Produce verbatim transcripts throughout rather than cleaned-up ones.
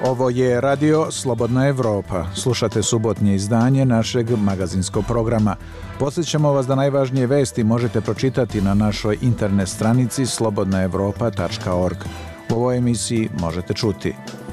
Ovo je Radio Slobodna Evropa. Slušate subotnje izdanje našeg magazinskog programa. Podsjećamo vas da najvažnije vesti možete pročitati na našoj internet stranici slobodna evropa tačka org. U ovoj emisiji možete čuti: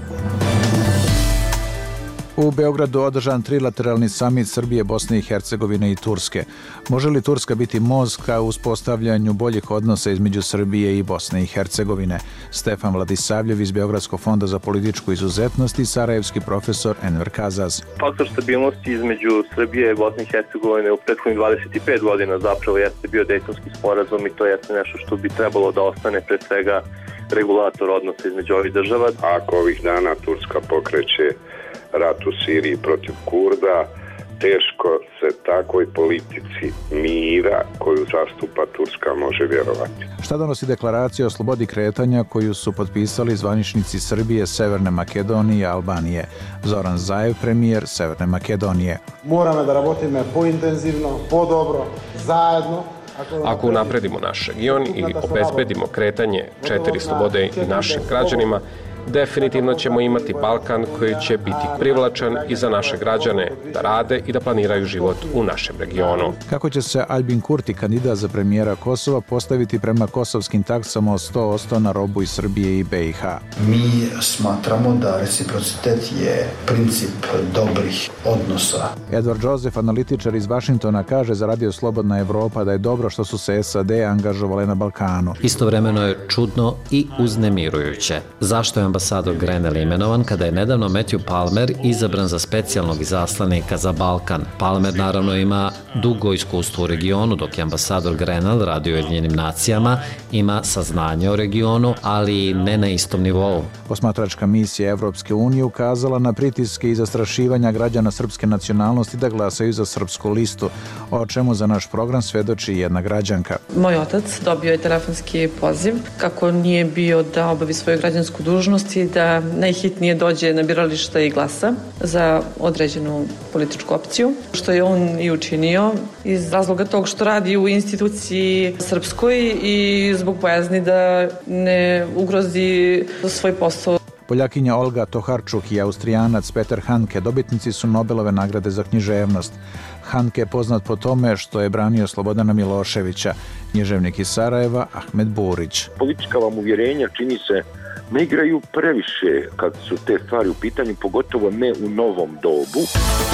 u Beogradu održan trilateralni samit Srbije, Bosne i Hercegovine i Turske. Može li Turska biti most ka uspostavljanju boljih odnosa između Srbije i Bosne i Hercegovine? Stefan Vladisavljev iz Beogradskog fonda za političku izuzetnost i sarajevski profesor Enver Kazaz. Faktor stabilnosti između Srbije i Bosne i Hercegovine u prethodnih dvadeset pet godina zapravo jeste bio Dejtonski sporazum i to jeste nešto što bi trebalo da ostane pre svega regulator odnosa između ovih država. Ako ovih dana Turska pokreće rat u Siriji protiv Kurda, teško se takvoj politici mira koju zastupa Turska može vjerovati. Šta donosi deklaracija o slobodi kretanja koju su potpisali zvaničnici Srbije, Severne Makedonije i Albanije? Zoran Zaev, premijer Severne Makedonije. Moramo da работиме поинтензивно, подобро, zajedno. Ako unapredimo naš region i obezbedimo kretanje četiri slobode i našim građanima, definitivno ćemo imati Balkan koji će biti privlačan i za naše građane da rade i da planiraju život u našem regionu. Kako će se Albin Kurti, kandidat za premijera Kosova, postaviti prema kosovskim taksama od sto posto na robu iz Srbije i be i ha? Mi smatramo da reciprocitet je princip dobrih odnosa. Edward Joseph, analitičar iz Vašingtona, kaže za Radio Slobodna Evropa da je dobro što su se es a de angažovale na Balkanu. Istovremeno je čudno i uznemirujuće. Zašto je ambasador Grenell imenovan kada je nedavno Matthew Palmer izabran za specijalnog izaslanika za Balkan? Palmer naravno ima dugo iskustvo u regionu, dok je ambasador Grenell radio u Ujedinjenim nacijama, ima saznanje o regionu, ali ne na istom nivou. Posmatračka misija Evropske unije ukazala na pritiske i zastrašivanja građana srpske nacionalnosti da glasaju za srpsku listu, o čemu za naš program svedoči jedna građanka. Moj otac dobio je telefonski poziv kako nije bio da obavi svoju građansku dužnost i da najhitnije dođe na biralište i glasa za određenu političku opciju, što je on i učinio iz razloga tog što radi u instituciji srpskoj i zbog bojazni da ne ugrozi svoj posao. Poljakinja Olga Toharčuk i Austrijanac Peter Handke dobitnici su Nobelove nagrade za književnost. Handke je poznat po tome što je branio Slobodana Miloševića, književnik iz Sarajeva Ahmed Burić. Politička vam uvjerenja, čini se, ne igraju previše kad su te stvari u pitanju, pogotovo ne u novom dobu.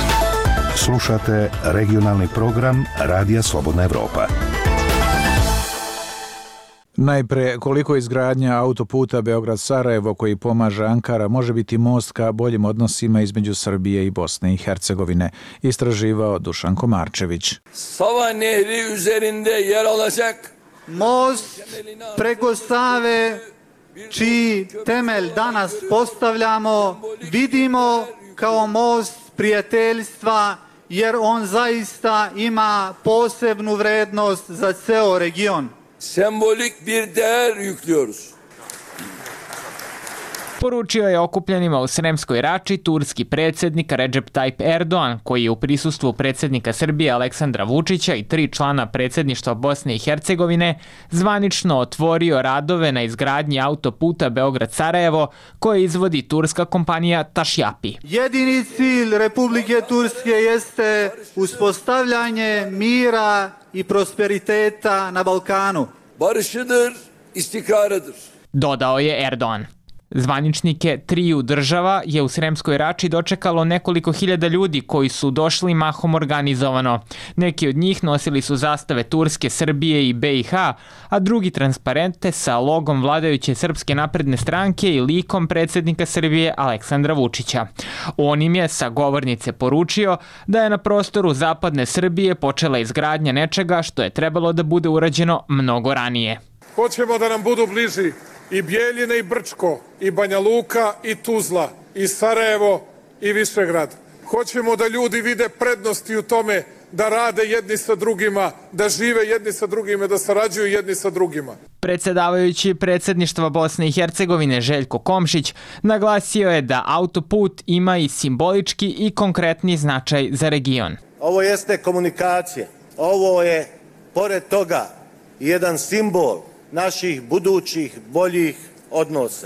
Slušate regionalni program Radija Slobodna Evropa. Najpre, koliko izgradnja autoputa Beograd-Sarajevo koji pomaže Ankara može biti most ka boljim odnosima između Srbije i Bosne i Hercegovine, istraživao Dušan Komarčević. Sava Nehri üzerinde yer alacak most preko Save, čiji temelj danas postavljamo, vidimo kao most prijateljstva, jer on zaista ima posebnu vrednost za ceo region. Sembolik bir değer yüklüyoruz. Poručio je okupljenima u Sremskoj Rači turski predsjednik Recep Tayyip Erdogan, koji je u prisustvu predsjednika Srbije Aleksandra Vučića i tri člana predsjedništva Bosne i Hercegovine zvanično otvorio radove na izgradnji autoputa Beograd-Sarajevo koje izvodi turska kompanija Tašjapi. Jedini cilj Republike Turske jeste uspostavljanje mira i prosperiteta na Balkanu. Barışıdır, istikrarıdır. Dodao je Erdogan. Zvaničnike triju država je u Sremskoj Rači dočekalo nekoliko hiljada ljudi koji su došli mahom organizovano. Neki od njih nosili su zastave Turske, Srbije i be i ha, a drugi transparente sa logom vladajuće Srpske napredne stranke i likom predsjednika Srbije Aleksandra Vučića. On im je sa govornice poručio da je na prostoru zapadne Srbije počela izgradnja nečega što je trebalo da bude urađeno mnogo ranije. Hoćemo da nam budu bliži i Bijeljine i Brčko, i Banja Luka i Tuzla, i Sarajevo i Višegrad. Hoćemo da ljudi vide prednosti u tome da rade jedni sa drugima, da žive jedni sa drugima, da sarađuju jedni sa drugima. Predsjedavajući predsjedništva Bosne i Hercegovine Željko Komšić naglasio je da autoput ima i simbolički i konkretni značaj za region. Ovo jeste komunikacija. Ovo je, pored toga, jedan simbol naših budućih boljih odnosa.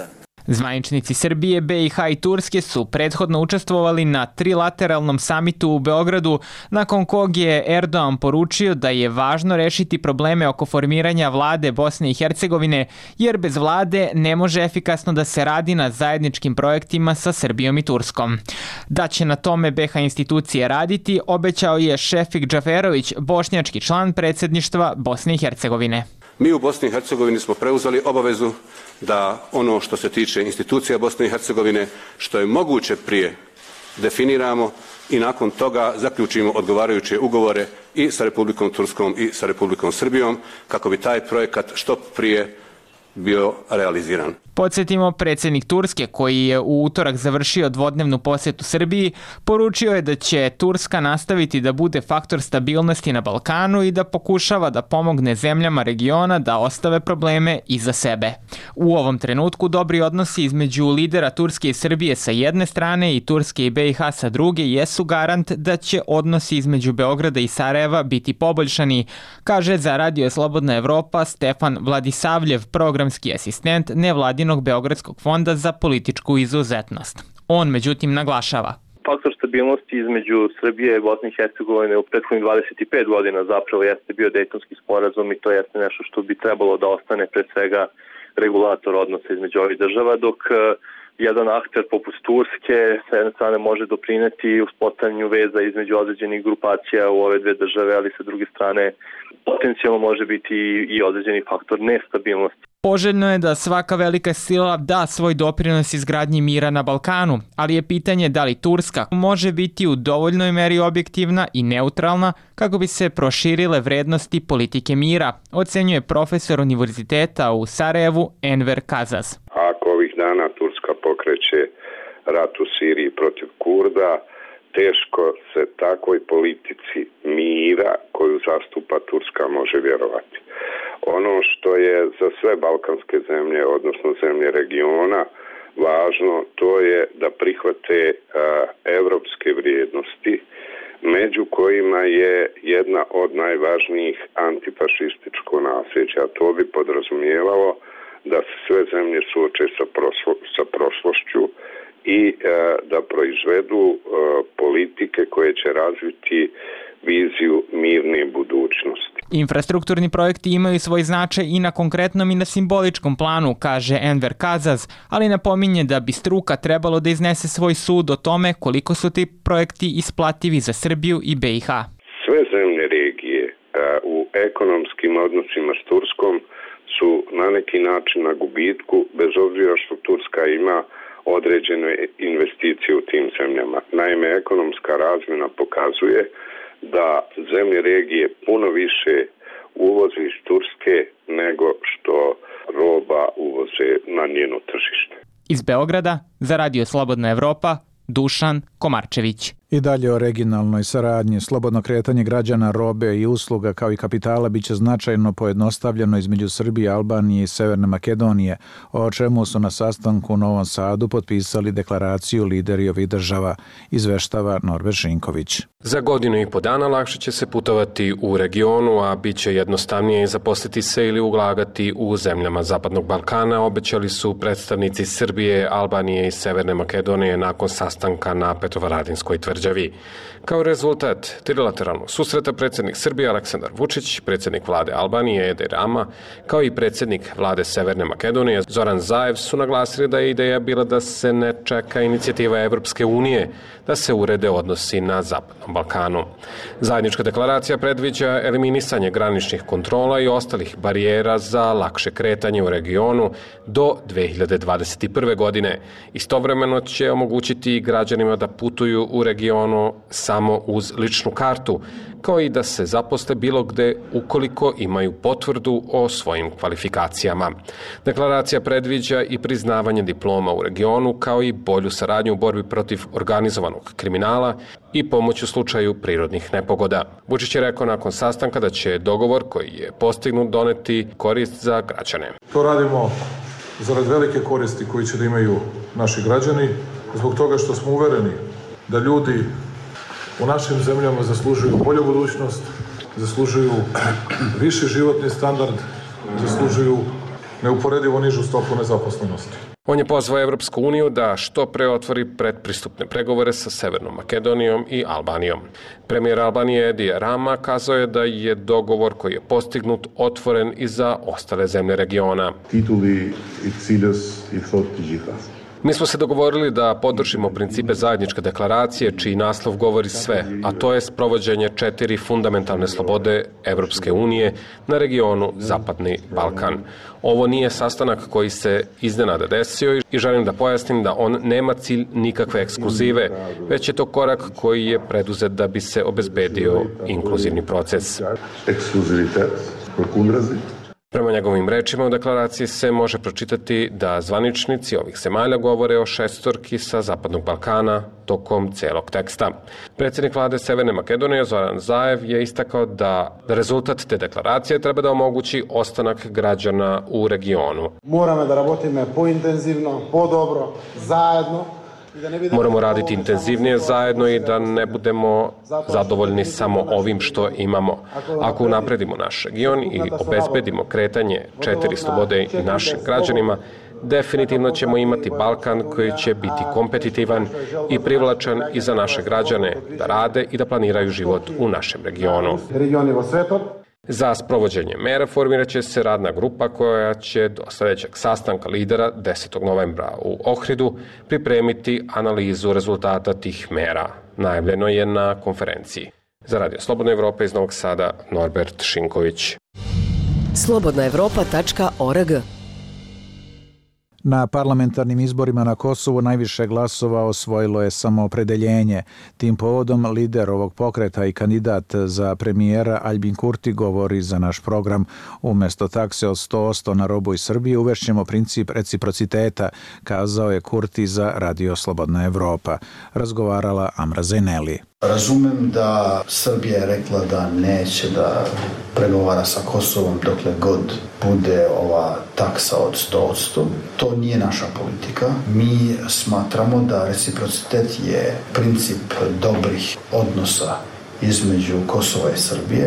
Zvaničnici Srbije, B i H i Turske su prethodno učestvovali na trilateralnom samitu u Beogradu, nakon kog je Erdogan poručio da je važno rešiti probleme oko formiranja vlade Bosne i Hercegovine, jer bez vlade ne može efikasno da se radi na zajedničkim projektima sa Srbijom i Turskom. Da će na tome B H institucije raditi, obećao je Šefik Džaferović, bošnjački član predsjedništva Bosne i Hercegovine. Mi u Bosni i Hercegovini smo preuzeli obavezu da ono što se tiče institucija Bosne i Hercegovine, što je moguće prije definiramo i nakon toga zaključimo odgovarajuće ugovore i sa Republikom Turskom i sa Republikom Srbijom kako bi taj projekat što prije bio realiziran. Podsjetimo, predsjednik Turske, koji je u utorak završio dvodnevnu posjetu Srbiji, poručio je da će Turska nastaviti da bude faktor stabilnosti na Balkanu i da pokušava da pomogne zemljama regiona da ostave probleme iza sebe. U ovom trenutku dobri odnosi između lidera Turske i Srbije sa jedne strane i Turske i B i H sa druge jesu garant da će odnosi između Beograda i Sarajeva biti poboljšani, kaže za Radio Slobodna Evropa Stefan Vladisavljev, programski asistent nevladinog Beogradskog fonda za političku izuzetnost. On, međutim, naglašava. Faktor stabilnosti između Srbije i Bosne i Hercegovine u prethodnih dvadeset pet godina zapravo jeste bio Dejtonski sporazum i to jeste nešto što bi trebalo da ostane pre svega regulator odnosa između ovih država, dok jedan akter poput Turske sa jedne strane može doprineti uspostavljanju veza između određenih grupacija u ove dve države, ali sa druge strane potencijalno može biti i određeni faktor nestabilnosti. Poželjno je da svaka velika sila da svoj doprinos izgradnji mira na Balkanu, ali je pitanje da li Turska može biti u dovoljnoj meri objektivna i neutralna kako bi se proširile vrednosti politike mira, ocenjuje profesor univerziteta u Sarajevu Enver Kazaz. Ako ovih dana Turska pokreće rat u Siriji protiv Kurda, teško se takvoj politici mira koju zastupa Turska može vjerovati. Ono što je za sve balkanske zemlje, odnosno zemlje regiona, važno, to je da prihvate a, evropske vrijednosti, među kojima je jedna od najvažnijih antifašističko nasljeđe, a to bi podrazumijevalo da se sve zemlje suoče sa, proslo, sa prošlošću i a, da proizvedu a, politike koje će razviti viziju mirne budućnosti. Infrastrukturni projekti imaju svoj značaj i na konkretnom i na simboličkom planu, kaže Enver Kazaz, ali napominje da bi struka trebalo da iznese svoj sud o tome koliko su ti projekti isplativi za Srbiju i B i H. Sve zemlje regije u ekonomskim odnosima s Turskom su na neki način na gubitku, bez obzira što Turska ima određene investicije u tim zemljama. Naime, ekonomska razmjena pokazuje da zemlje regije puno više uvoze iz Turske nego što roba uvoze na njeno tržište. Iz Beograda za Radio Slobodna Evropa, Dušan Komarčević. I dalje o regionalnoj saradnji. Slobodno kretanje građana, robe i usluga kao i kapitala biće značajno pojednostavljeno između Srbije, Albanije i Severne Makedonije, o čemu su na sastanku u Novom Sadu potpisali deklaraciju lideri ovih država, izveštava Norbert Žinković. Za godinu i po dana lakše će se putovati u regionu, a bit će jednostavnije zaposliti se ili ulagati u zemljama Zapadnog Balkana, obećali su predstavnici Srbije, Albanije i Severne Makedonije nakon sastanka na Petrovaradinskoj tvrđavi. Kao rezultat trilateralnog susreta predsjednik Srbije Aleksandar Vučić, predsjednik vlade Albanije Edi Rama, kao i predsjednik vlade Severne Makedonije Zoran Zaev su naglasili da je ideja bila da se ne čeka inicijativa Evropske unije da se urede odnosi na Zapadnom Balkanu. Zajednička deklaracija predviđa eliminisanje graničnih kontrola i ostalih barijera za lakše kretanje u regionu do dve hiljade dvadeset prve. godine. Istovremeno će omogućiti građanima da putuju u regionu samo uz ličnu kartu, kao i da se zaposle bilo gde ukoliko imaju potvrdu o svojim kvalifikacijama. Deklaracija predviđa i priznavanje diploma u regionu, kao i bolju saradnju u borbi protiv organizovanog kriminala i pomoć u slučaju prirodnih nepogoda. Vučić je rekao nakon sastanka da će dogovor koji je postignut doneti korist za građane. To radimo zarad velike koristi koji će da imaju naši građani, zbog toga što smo uvereni da ljudi u našim zemljama zaslužuju bolju budućnost, zaslužuju viši životni standard, zaslužuju neuporedivo nižu stopu nezaposlenosti. On je pozvao Evropsku uniju da što pre otvori predpristupne pregovore sa Severnom Makedonijom i Albanijom. Premijer Albanije Edi Rama kazao je da je dogovor koji je postignut otvoren i za ostale zemlje regiona. Tituli i ciljes i thot gjitha. Mi smo se dogovorili da podržimo principe zajedničke deklaracije, čiji naslov govori sve, a to je sprovođenje četiri fundamentalne slobode Evropske unije na regionu Zapadni Balkan. Ovo nije sastanak koji se iznenada desio i želim da pojasnim da on nema cilj nikakve ekskluzive, već je to korak koji je preduzet da bi se obezbedio inkluzivni proces. Ekskluzivitet, prokundrazi. Prema njegovim rečima u deklaraciji se može pročitati da zvaničnici ovih zemalja govore o šestorki sa Zapadnog Balkana tokom celog teksta. Predsjednik vlade Severne Makedonije Zoran Zaev je istakao da rezultat te deklaracije treba da omogući ostanak građana u regionu. Moramo da rabotimo pointenzivno, podobro, zajedno. Moramo raditi intenzivnije zajedno i da ne budemo zadovoljni samo ovim što imamo. Ako unapredimo naš region i obezbedimo kretanje četiri slobode i našim građanima, definitivno ćemo imati Balkan koji će biti kompetitivan i privlačan i za naše građane da rade i da planiraju život u našem regionu. Za sprovođenje mera formirat će se radna grupa koja će do sljedećeg sastanka lidera desetog novembra u Ohridu pripremiti analizu rezultata tih mera. Najavljeno je na konferenciji. Za Radio Slobodna Evropa iz Novog Sada, Norbert Šinković. slobodna evropa tačka org. Na parlamentarnim izborima na Kosovu najviše glasova osvojilo je Samoopredeljenje. Tim povodom lider ovog pokreta i kandidat za premijera Aljbin Kurti govori za naš program. Umjesto takse od sto posto na robu iz Srbije uvešćemo princip reciprociteta, kazao je Kurti za Radio Slobodna Evropa. Razgovarala Amra Zeneli. Razumem da Srbija je rekla da neće da pregovara sa Kosovom dokle god bude ova taksa od sto posto. To nije naša politika. Mi smatramo da reciprocitet je princip dobrih odnosa između Kosova i Srbije.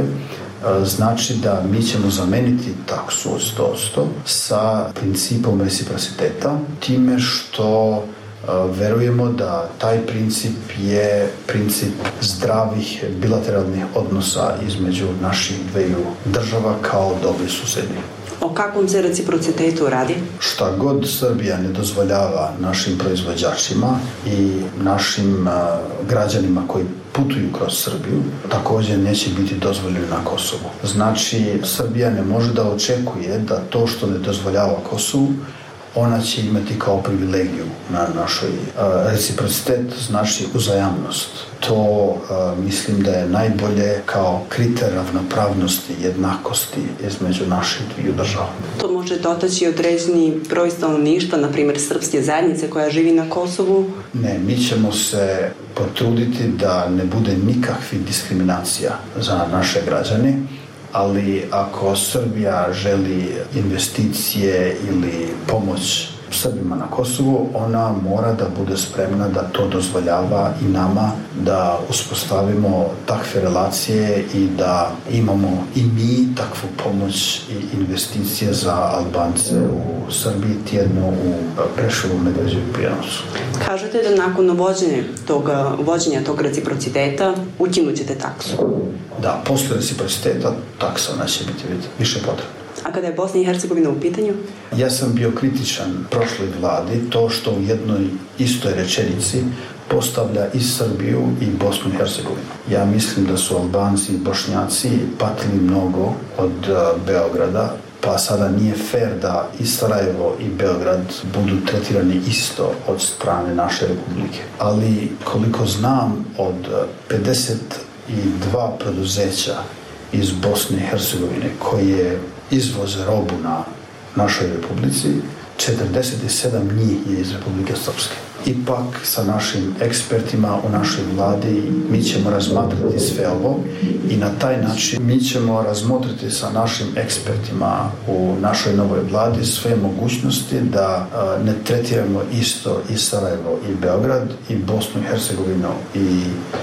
Znači da mi ćemo zameniti taksu od sto posto sa principom reciprociteta, time što verujemo da taj princip je princip zdravih bilateralnih odnosa između naših dveju država kao dobri susedi. O kakvom se reciprocitetu radi? Šta god Srbija ne dozvoljava našim proizvođačima i našim građanima koji putuju kroz Srbiju, također neće biti dozvoljeno na Kosovu. Znači, Srbija ne može da očekuje da to što ne dozvoljava Kosovu, ona će imati kao privilegiju na našoj uh, reciprocitet, znači uzajamnost. To uh, mislim da je najbolje kao kriter ravnopravnosti, jednakosti između naših dviju država. To može dotaći određeni broj stanovništva, na primjer srpske zajednice koja živi na Kosovu? Ne, mi ćemo se potruditi da ne bude nikakvih diskriminacija za naše građane. Ali ako Srbija želi investicije ili pomoć Srbima na Kosovu, ona mora da bude spremna da to dozvoljava i nama da uspostavimo takve relacije i da imamo i mi takvu pomoć i investicije za Albance u Srbiji, tjedno u Preševu, Medveđu i Pijanovcu. Kažete da nakon uvođenja tog, uvođenja tog reciprociteta ukinut ćete taksu? Da, posle reciprociteta taksa neće biti više potrebna. A kada je Bosna i Hercegovina u pitanju? Ja sam bio kritičan prošloj vladi to što u jednoj istoj rečenici postavlja i Srbiju i Bosnu i Hercegovinu. Ja mislim da su Albanci i Bošnjaci patili mnogo od uh, Beograda, pa sada nije fair da i Sarajevo i Beograd budu tretirani isto od strane naše republike. Ali koliko znam, od pedeset dva preduzeća iz Bosne i Hercegovine koje izvoze robu na našoj republici, četrdeset sedam njih je iz Republike Srpske. Ipak sa našim ekspertima u našoj vladi mi ćemo razmatrati sve ovo i na taj način mi ćemo razmotriti sa našim ekspertima u našoj novoj vladi sve mogućnosti da a, ne tretiramo isto i Sarajevo i Beograd i Bosnu i Hercegovinu i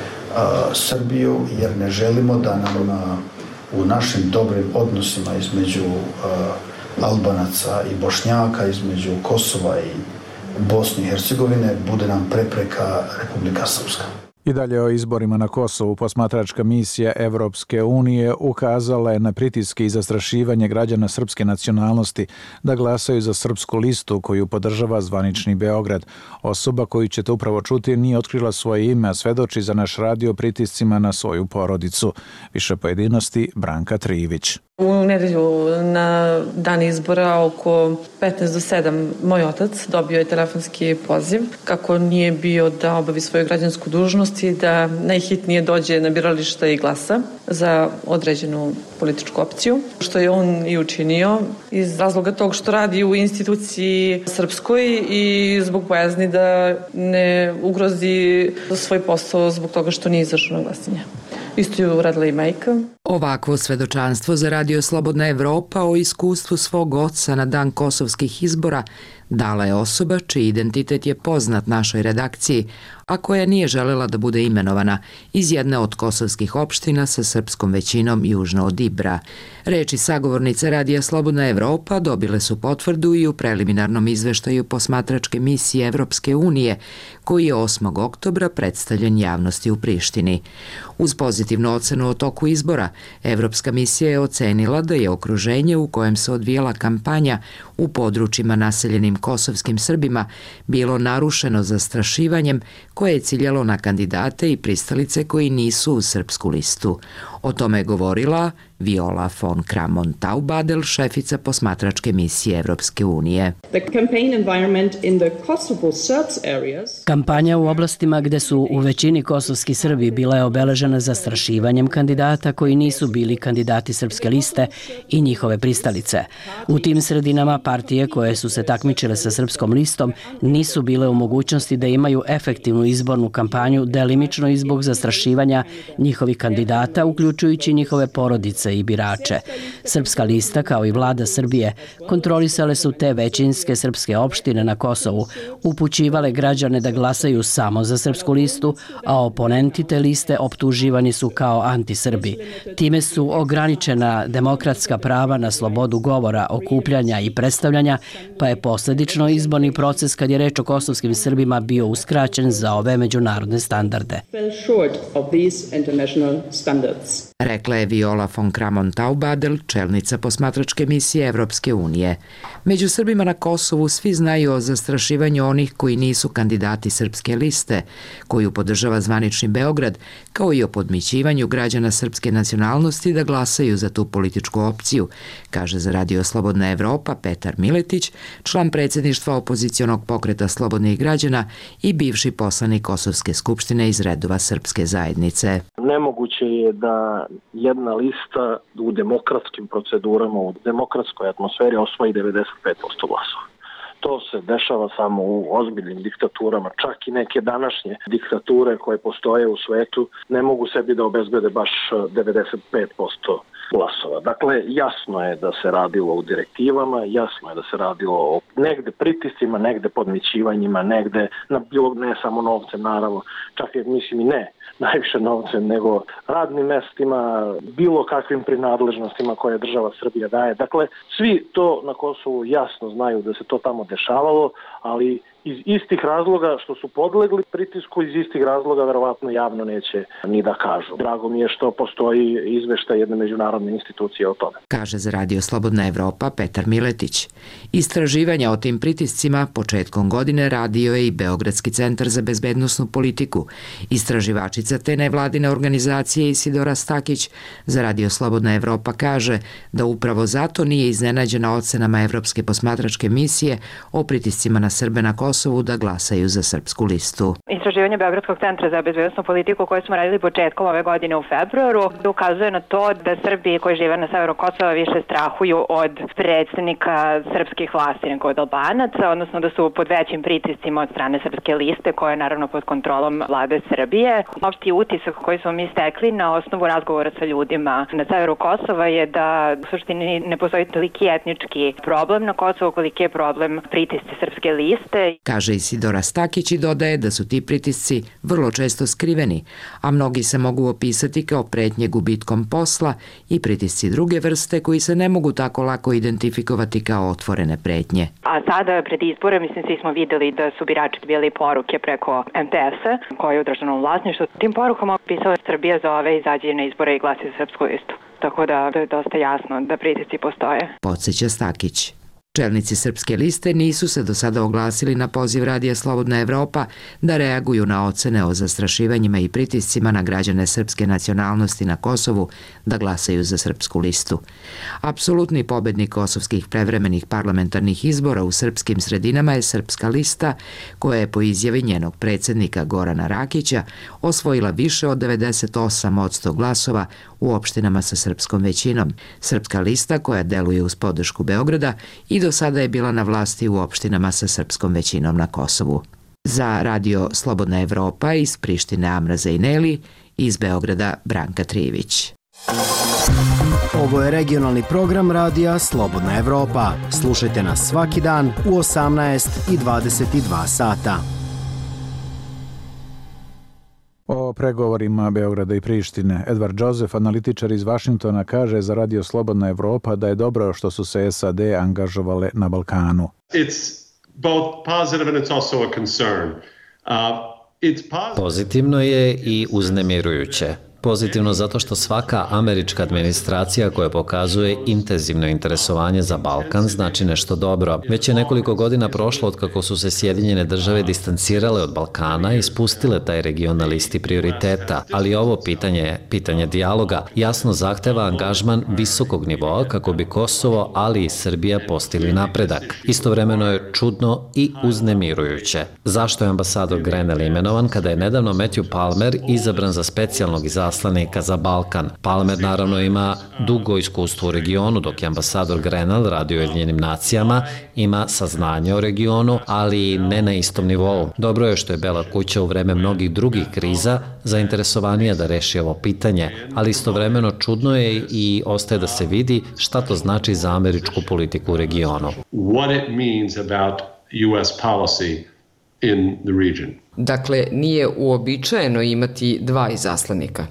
a, Srbiju, jer ne želimo da nam a, u našim dobrim odnosima između a, Albanaca i Bošnjaka, između Kosova i Bosne i Hercegovine, bude nam prepreka Republika Srpska. I dalje o izborima na Kosovu. Posmatračka misija Evropske unije ukazala je na pritiske i zastrašivanje građana srpske nacionalnosti da glasaju za srpsku listu koju podržava zvanični Beograd. Osoba koju ćete upravo čuti nije otkrila svoje ime, a svedoči za naš radio pritiscima na svoju porodicu. Više pojedinosti Branka Trivić. U nedelju na dan izbora oko petnaest do sedam moj otac dobio je telefonski poziv kako nije bio da obavi svoju građansku dužnost i da najhitnije dođe na birališta i glasa za određenu političku opciju, što je on i učinio iz razloga tog što radi u instituciji srpskoj i zbog bojazni da ne ugrozi svoj posao zbog toga što nije izašao na glasanje. Isto je uradila i majka. Ovakvo svedočanstvo za Radio Slobodna Evropa o iskustvu svog oca na dan kosovskih izbora dala je osoba čiji identitet je poznat našoj redakciji, a koja nije želela da bude imenovana iz jedne od kosovskih opština sa srpskom većinom južno od Ibra. Reči sagovornice Radija Slobodna Evropa dobile su potvrdu i u preliminarnom izveštaju posmatračke misije Evropske unije, koji je osmog oktobra predstavljen javnosti u Prištini. Uz pozitivnu ocenu o toku izbora, Evropska misija je ocenila da je okruženje u kojem se odvijela kampanja u područjima naseljenim kosovskim Srbima bilo narušeno zastrašivanjem koje je ciljalo na kandidate i pristalice koji nisu u srpsku listu. O tome je govorila Viola von Kramon-Taubadel, šefica posmatračke misije Evropske unije. Kampanja u oblastima gde su u većini kosovski Srbi bila je obeležena zastrašivanjem kandidata koji nisu bili kandidati srpske liste i njihove pristalice. U tim sredinama partije koje su se takmičile sa srpskom listom nisu bile u mogućnosti da imaju efektivnu izbornu kampanju, delimično i zbog zastrašivanja njihovih kandidata, uključujući njihove porodice i birače. Srpska lista, kao i vlada Srbije, kontrolisale su te većinske srpske opštine na Kosovu, upućivale građane da glasaju samo za srpsku listu, a oponenti te liste optuživani su kao antisrbi. Time su ograničena demokratska prava na slobodu govora, okupljanja i predstavljanja, pa je posledično izborni proces kad je reč o kosovskim Srbima bio uskraćen za ove međunarodne standarde. Rekla je Viola von Kramon-Taubadel, čelnica posmatračke misije Evropske unije. Među Srbima na Kosovu svi znaju o zastrašivanju onih koji nisu kandidati srpske liste, koju podržava zvanični Beograd, kao i o podmićivanju građana srpske nacionalnosti da glasaju za tu političku opciju, kaže za Radio Slobodna Evropa Petar Miletić, član predsjedništva opozicionog pokreta slobodnih građana i bivši poslanik Kosovske skupštine iz redova srpske zajednice. Nemoguće je da jedna lista u demokratskim procedurama, u demokratskoj atmosferi osvoji devedeset pet posto glasova. To se dešava samo u ozbiljnim diktaturama. Čak i neke današnje diktature koje postoje u svetu ne mogu sebi da obezbede baš devedeset pet posto glasova. Dakle, jasno je da se radilo o direktivama, jasno je da se radilo o negde pritiscima, negde podmićivanjima, negde na bilo ne samo novcem, naravno, čak i mislim i ne najviše novcem, nego radnim mestima, bilo kakvim prinadležnostima koje država Srbija daje. Dakle, svi to na Kosovu jasno znaju da se to tamo dešavalo, ali iz istih razloga što su podlegli pritisku, iz istih razloga verovatno javno neće ni da kažu. Drago mi je što postoji izveštaj jedne međunarodne institucije o tome. Kaže za Radio Slobodna Evropa Petar Miletić. Istraživanja o tim pritiscima početkom godine radio je i Beogradski centar za bezbednosnu politiku. Istraživačica te nevladine organizacije Isidora Stakić za Radio Slobodna Evropa kaže da upravo zato nije iznenađena ocenama Evropske posmatračke misije o pritiscima na Srbe na Kosovu da glasaju za srpsku listu. Istraživanje Beogradskog centra za bezbednosnu politiku koje smo radili početkom ove godine u februaru ukazuje na to da Srbi koji žive na severu Kosova više strahuju od predstavnika srpskih vlasti nego od Albanaca, odnosno da su pod većim pritiscima od strane srpske liste koja je naravno pod kontrolom vlade Srbije. Opšti utisak koji smo mi stekli na osnovu razgovora sa ljudima na severu Kosova je da u suštini ne postoji toliki etnički problem na Kosovu koliki je problem pritisci srpske liste. kaže Isidora Stakić i dodaje da su ti pritisci vrlo često skriveni, a mnogi se mogu opisati kao pretnje gubitkom posla i pritisci druge vrste koji se ne mogu tako lako identifikovati kao otvorene pretnje. A sada pred izbore, mislim, svi smo videli da su birači dobili poruke preko em te es-a koji je u državnom vlasništvu. Tim porukama pisala Srbija zove, izađe na izbore i glasi za Srpsku listu. Tako da je dosta jasno da pritisci postoje. Podseća Stakić. Čelnici Srpske liste nisu se do sada oglasili na poziv Radija Slobodna Evropa da reaguju na ocene o zastrašivanjima i pritiscima na građane srpske nacionalnosti na Kosovu da glasaju za Srpsku listu. Apsolutni pobednik kosovskih prevremenih parlamentarnih izbora u srpskim sredinama je Srpska lista, koja je po izjavi njenog predsjednika Gorana Rakića osvojila više od devedeset osam posto glasova u opštinama sa srpskom većinom. Srpska lista, koja deluje uz podršku Beograda, i do sada je bila na vlasti u opštinama sa srpskom većinom na Kosovu. Za Radio Slobodna Evropa iz Prištine Amra Zejneli, iz Beograda Branka Trivić. Ovo je regionalni program Radija Slobodna Evropa. Slušajte nas svaki dan u osamnaest i dvadeset dva sata. O pregovorima Beograda i Prištine. Edward Joseph, analitičar iz Vašingtona, kaže za Radio Slobodna Evropa da je dobro što su se es a de angažovale na Balkanu. It's both positive and it's also a concern. Uh, it's positive. Pozitivno je i uznemirujuće. Pozitivno zato što svaka američka administracija koja pokazuje intenzivno interesovanje za Balkan znači nešto dobro. Već je nekoliko godina prošlo od kako su se Sjedinjene države distancirale od Balkana i spustile taj region na listi prioriteta, ali ovo pitanje, pitanje dijaloga, jasno zahteva angažman visokog nivoa kako bi Kosovo, ali i Srbija postigli napredak. Istovremeno je čudno i uznemirujuće. Zašto je ambasador Grenell imenovan kada je nedavno Matthew Palmer izabran za specijalnog izaslanika za Balkan? Palmer naravno ima dugo iskustvo u regionu, dok je ambasador Grenell radio u Ujedinjenim nacijama, ima saznanje o regionu, ali ne na istom nivou. Dobro je što je Bela kuća u vreme mnogih drugih kriza zainteresovanija da reši ovo pitanje, ali istovremeno čudno je i ostaje da se vidi šta to znači za američku politiku u regionu. What it means about U S policy in the region. Dakle, nije uobičajeno imati dva izaslanika.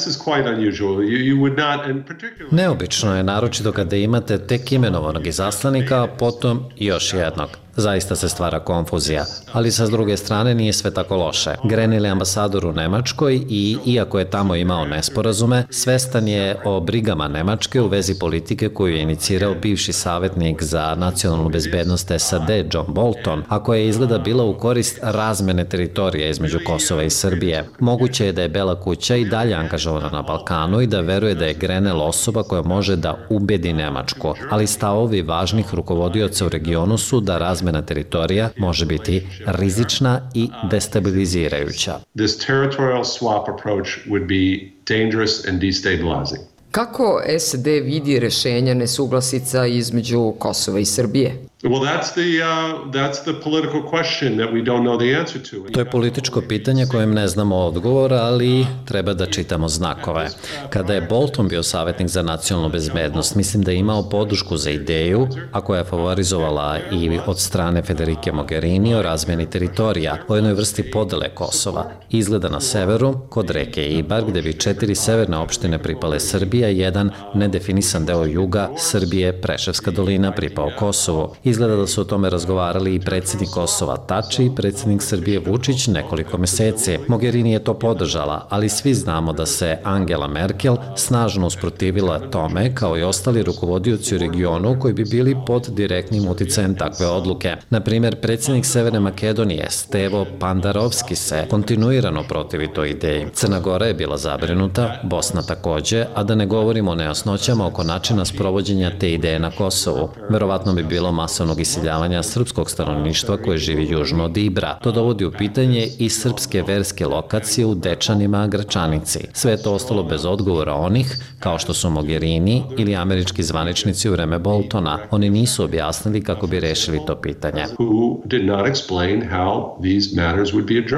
Neobično je, naročito kada imate tek imenovanog izaslanika, a potom još jednog. Zaista se stvara konfuzija, ali sa druge strane nije sve tako loše. Grenell je ambasador u Nemačkoj i, iako je tamo imao nesporazume, svestan je o brigama Nemačke u vezi politike koju je inicirao bivši savjetnik za nacionalnu bezbednost es a de John Bolton, a koja je izgleda bila u korist razmene teritorija između Kosova i Srbije. Moguće je da je Bela kuća i dalje angažovana na Balkanu i da veruje da je Grenell osoba koja može da ubedi Nemačku, ali stavovi važnih rukovodioca u regionu su da razmena na teritorija može biti rizična i destabilizirajuća. This territorial swap approach would be dangerous and destabilizing. Kako es a de vidi rešenja nesuglasica između Kosova i Srbije? Well, that's the uh, that's the political question that we don't know the answer to. To je političko pitanje kojem ne znamo odgovor, ali treba da čitamo znakove. Kada je Bolton bio savjetnik za nacionalnu bezbednost, mislim da je imao podršku za ideju, a koja je favorizovala i od strane Federike Mogherini o razmjeni teritorija, o jednoj vrsti podele Kosova. Izgleda na severu, kod reke Ibar, gde bi četiri severne opštine pripale Srbija, jedan nedefinisan deo juga Srbije, Preševska dolina, pripao Kosovu. Izgleda da su o tome razgovarali i predsjednik Kosova Tači i predsjednik Srbije Vučić nekoliko meseci. Mogherini je to podržala, ali svi znamo da se Angela Merkel snažno usprotivila tome, kao i ostali rukovodioci u regionu koji bi bili pod direktnim uticajem takve odluke. Na primjer, predsjednik Severne Makedonije Stevo Pandarovski se kontinuirano protivi toj ideji. Crna Gora je bila zabrinuta, Bosna takođe, a da ne govorimo o nejasnoćama oko načina sprovođenja te ideje na Kosovu. Verovatno bi bilo masovnog iseljavanja srpskog stanovništva koje živi južno od Ibra. To dovodi u pitanje i srpske verske lokacije u Dečanima, Gračanici. Sve je to ostalo bez odgovora onih, kao što su Mogherini ili američki zvaničnici u vreme Boltona. Oni nisu objasnili kako bi rešili to pitanje. Who did not explain how these matters would be addressed.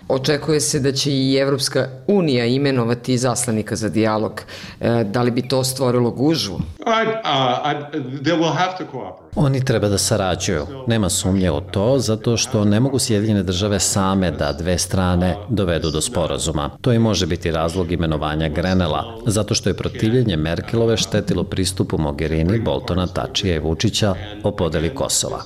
Očekuje se da će i Evropska unija imenovati zaslanika za dijalog. Da li bi to stvorilo gužvu? Oni treba da sarađuju. Nema sumnje u to, zato što ne mogu Sjedinjene države same da dve strane dovedu do sporazuma. To i može biti razlog imenovanja Grenela, zato što je protivljenje Merkelove štetilo pristupu Mogherini, Boltona, Tačija i Vučića o podeli Kosova.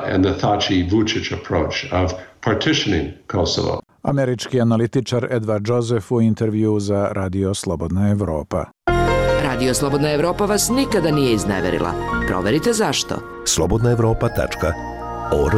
Američki analitičar Edward Joseph u intervju za Radio Slobodna Evropa. Radio Slobodna Evropa vas nikada nije izneverila. Proverite zašto. slobodna evropa tačka org.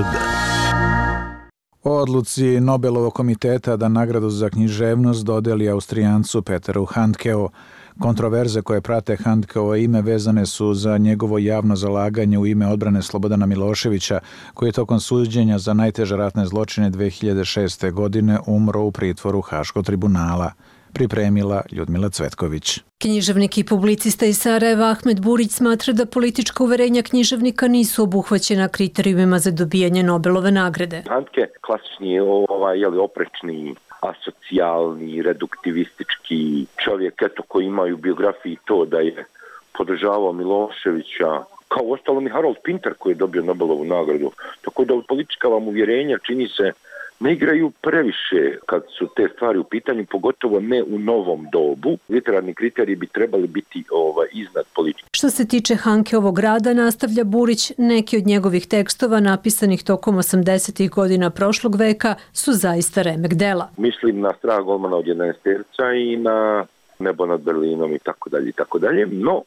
O odluci Nobelovog komiteta da nagradu za književnost dodeli Austrijancu Peteru Handkeu. Kontroverze koje prate Handkeovo ime vezane su za njegovo javno zalaganje u ime odbrane Slobodana Miloševića, koji je tokom suđenja za najteže ratne zločine dve hiljade šeste. godine umro u pritvoru Haškog tribunala. Pripremila Ljudmila Cvetković. Književnik i publicista iz Sarajeva Ahmed Burić smatra da politička uverenja književnika nisu obuhvaćena kriterijumima za dobijanje Nobelove nagrade. Handke klasični ovaj, jeli, oprečni, asocijalni, reduktivistički čovjek eto, koji ima u biografiji to da je podržavao Miloševića, kao uostalom i Harold Pinter koji je dobio Nobelovu nagradu. Tako da politička vam uvjerenja čini se ne igraju previše kad su te stvari u pitanju, pogotovo ne u novom dobu. Literarni kriteriji bi trebali biti ovaj, iznad politike. Što se tiče Handkeovog rada, nastavlja Burić, neki od njegovih tekstova napisanih tokom osamdesetih godina prošlog veka su zaista remek dela. Mislim na Strah golmana od jedanaesterca i na Nebo nad Berlinom i tako dalje i tako dalje. No,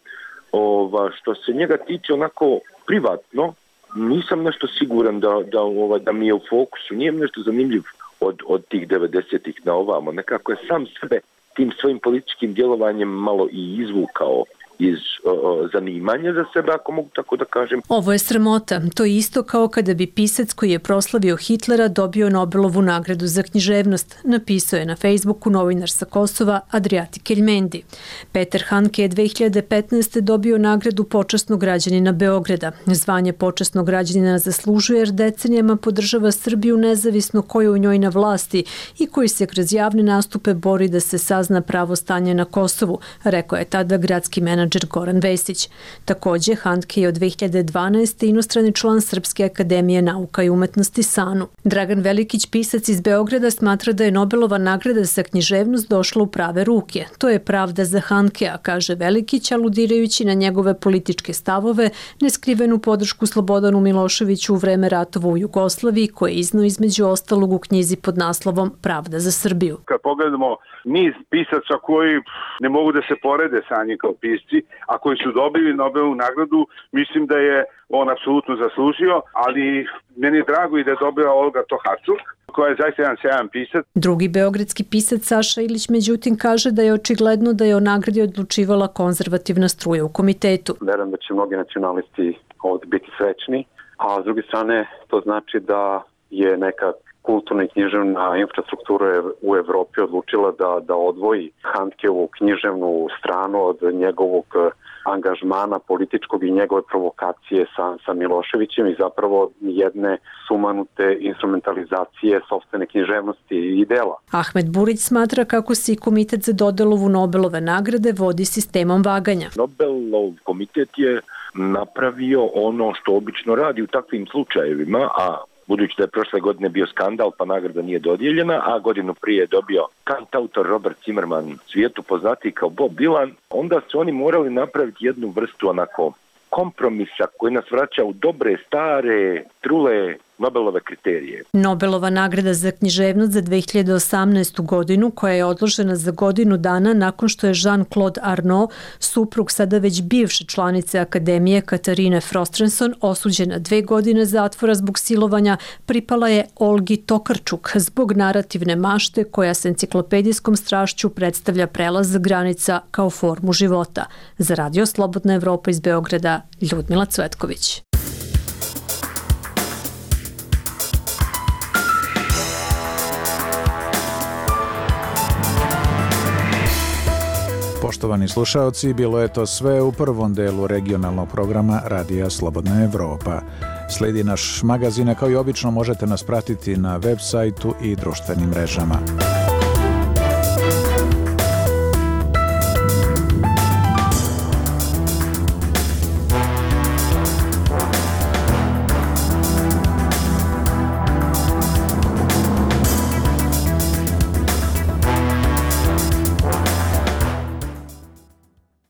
ova, što se njega tiče onako privatno, nisam nešto siguran da, da, ova, da mi je u fokusu. Nije nešto zanimljiv od, od tih devedesetih na ovamo. Nekako je sam sebe tim svojim političkim djelovanjem malo i izvukao iz o, zanimanja za sebe, ako mogu tako da kažem. Ovo je sramota. To je isto kao kada bi pisac koji je proslavio Hitlera dobio Nobelovu nagradu za književnost, napisao je na Facebooku novinar sa Kosova Adriati Keljmendi. Peter Handke je dve hiljade petnaeste. dobio nagradu počasnog građanina Beograda. Zvanje počasnog građanina zaslužuje jer decenijama podržava Srbiju nezavisno ko je u njoj na vlasti i koji se kroz javne nastupe bori da se sazna pravo stanje na Kosovu, rekao je tada gradski menadžer Goran Vesić. Takođe, Handke je od dve hiljade dvanaeste. inostrani član Srpske akademije nauka i umetnosti SANU. Dragan Velikić, pisac iz Beograda, smatra da je Nobelova nagrada za književnost došla u prave ruke. To je pravda za Handkea, kaže Velikić, aludirajući na njegove političke stavove, neskrivenu podršku Slobodanu Miloševiću u vreme ratova u Jugoslaviji, koje je iznao između ostalog u knjizi pod naslovom Pravda za Srbiju. Kad pogledamo niz pisaca koji ne mogu da se porede sa njim kao pisci, a koji su dobili Nobelovu nagradu, mislim da je on apsolutno zaslužio, ali meni je drago i da je dobila Olga Tokarczuk, koja je zaista jedan sjajan pisac. Drugi beogradski pisac Saša Ilić međutim kaže da je očigledno da je o nagradi odlučivala konzervativna struja u komitetu. Verujem da će mnogi nacionalisti ovdje biti srećni, a s druge strane to znači da je neka kulturna i književna infrastruktura u Evropi odlučila da, da odvoji Handkeovu književnu stranu od njegovog angažmana političkog i njegove provokacije sa, sa Miloševićem i zapravo jedne sumanute instrumentalizacije sopstvene književnosti i dela. Ahmed Burić smatra kako se i komitet za dodelovu Nobelove nagrade vodi sistemom vaganja. Nobelov komitet je napravio ono što obično radi u takvim slučajevima, a budući da je prošle godine bio skandal pa nagrada nije dodijeljena, a godinu prije je dobio kantautor Robert Zimmerman, svijetu poznatiji kao Bob Dylan, onda su oni morali napraviti jednu vrstu onako kompromisa koji nas vraća u dobre, stare, trule Nobelove kriterije. Nobelova nagrada za književnost za dve hiljade osamnaestu. godinu, koja je odložena za godinu dana nakon što je Jean-Claude Arnault, suprug sada već bivše članice Akademije Katarine Frostrenson, osuđena dve godine zatvora zbog silovanja, pripala je Olgi Tokarczuk zbog narativne mašte koja s enciklopedijskom strašću predstavlja prelaz granica kao formu života. Za Radio Slobodna Evropa iz Beograda, Ljudmila Cvetković. Poštovani slušaoci, bilo je to sve u prvom delu regionalnog programa Radija Slobodna Evropa. Sledi naš magazin, a kao i obično možete nas pratiti na web sajtu i društvenim mrežama.